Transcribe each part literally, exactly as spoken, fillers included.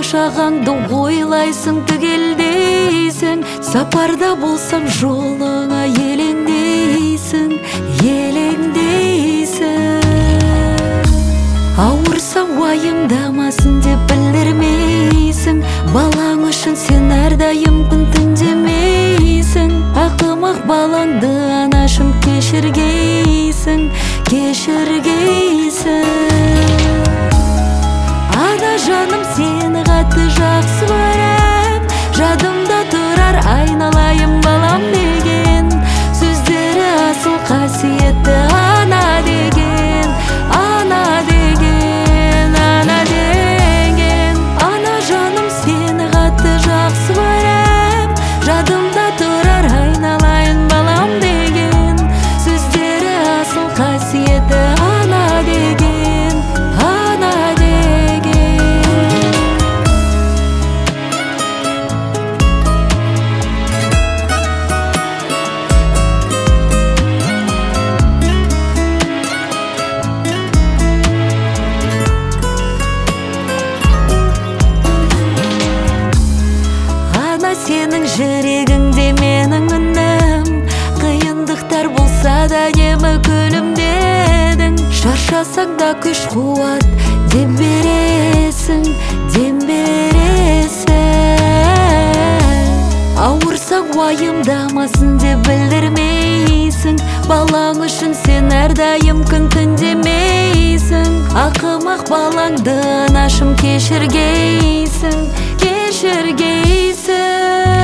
жашағаңды ойлайсың, түгелдейсің. Сапарда болсам жолыңа елеңдейсің, елеңдейсің. Ауырса уайымдамасын деп білдірмейсің. Балаң үшін сен әрдайым күн түндемейсің. Ақымақ балаңды анашым кешіргейсің, кешіргейсің. Ана жаным, сені қатты жақсы көрем. Жадымда тұрар айналайын балам деген. Сөздері асыл қасиетті ана деген, ана деген, ана деген. Ана жаным, сені қатты жақсы көрем. Жадымда тұрар айналайын балам деген. Сөздері асыл қасиетті ана деген, ана деген. Сенің жүрегіңде менің үнім, қиындықтар болса да емі күлімдедің. Шаршасаң да күш қуат дем бересің, дем бересің. Ауырсаң уайымдамасын деп білдірмейсің. Балаң үшін сен әрдайым күн түндемейсің. Ақымақ балаңды анашым кешіргейсің, кешіргейсің.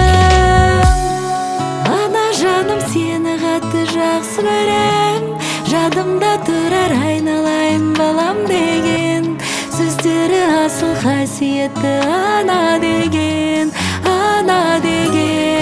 Сені қатты жақсы көрем. Жадымда тұрар айналайын балам деген. Сөздері асыл қасиетті ана деген, ана деген.